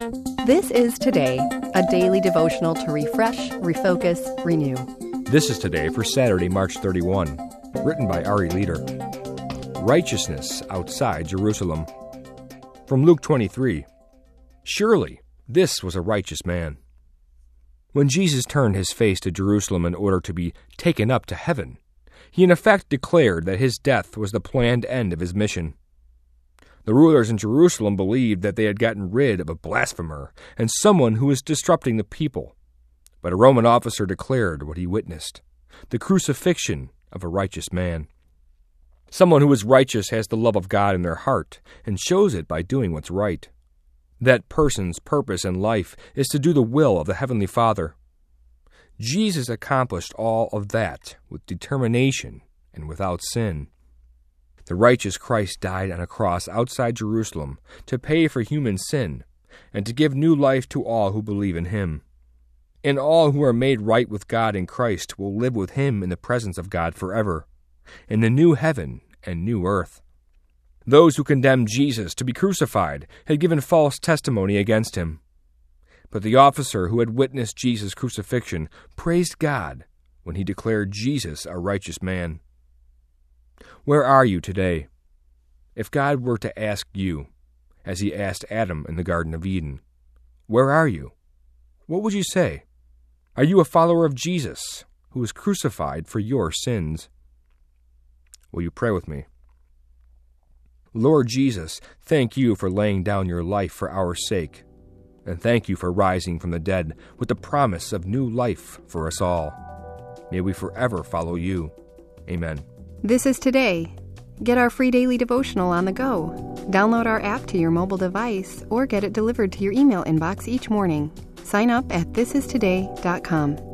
This is Today, a daily devotional to refresh, refocus, renew. This is Today for Saturday, March 31, written by Ari Leader. Righteousness outside Jerusalem. From Luke 23. Surely this was a righteous man. When Jesus turned his face to Jerusalem in order to be taken up to heaven, he in effect declared that his death was the planned end of his mission. The rulers in Jerusalem believed that they had gotten rid of a blasphemer and someone who was disrupting the people. But a Roman officer declared what he witnessed, the crucifixion of a righteous man. Someone who is righteous has the love of God in their heart and shows it by doing what's right. That person's purpose in life is to do the will of the Heavenly Father. Jesus accomplished all of that with determination and without sin. The righteous Christ died on a cross outside Jerusalem to pay for human sin and to give new life to all who believe in him. And all who are made right with God in Christ will live with him in the presence of God forever, in the new heaven and new earth. Those who condemned Jesus to be crucified had given false testimony against him. But the officer who had witnessed Jesus' crucifixion praised God when he declared Jesus a righteous man. Where are you today? If God were to ask you, as he asked Adam in the Garden of Eden, where are you? What would you say? Are you a follower of Jesus, who was crucified for your sins? Will you pray with me? Lord Jesus, thank you for laying down your life for our sake, and thank you for rising from the dead with the promise of new life for us all. May we forever follow you. Amen. This is Today. Get our free daily devotional on the go. Download our app to your mobile device or get it delivered to your email inbox each morning. Sign up at thisistoday.com.